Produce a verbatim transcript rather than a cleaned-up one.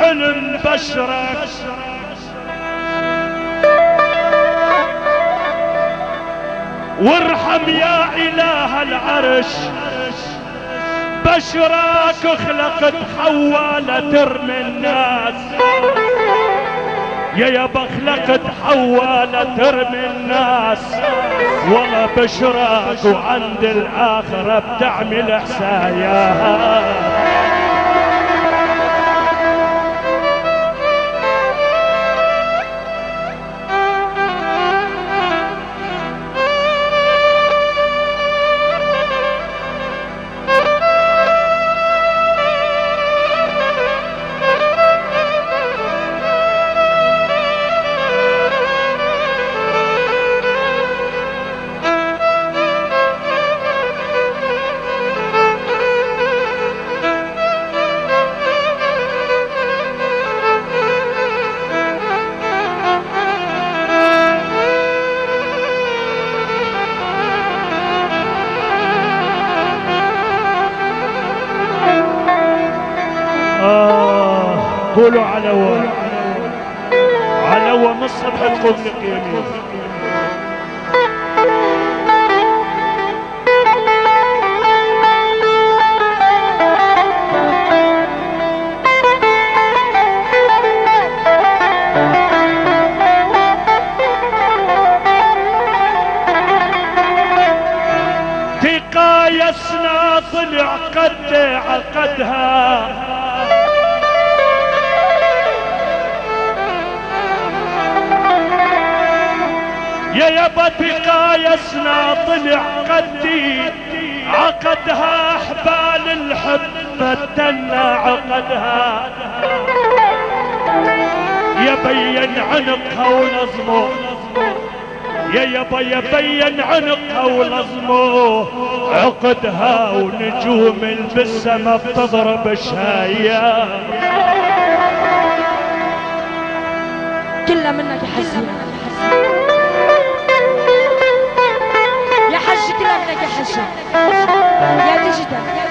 بالحلم بشرك وارحم يا اله العرش بشرك خلقت حواء ترمي الناس يا يابا خلقت حواء ترمي الناس والله بشرك وعند الاخرة بتعمل حساياها. قولوا علوة علوة من الصبح تقوم لقيامين. تقايسنا طلع قد عقدها يا يابا تقايسنا طلع قدي عقدها احبال الحب فتنا عقدها يبين عنقها ونظمه يا يابا يبين عنقها ونظمه عقدها ونجوم بالسما بتضرب شايا كلها منك يا حسين يا حج كلها منك يا حج يا دجدة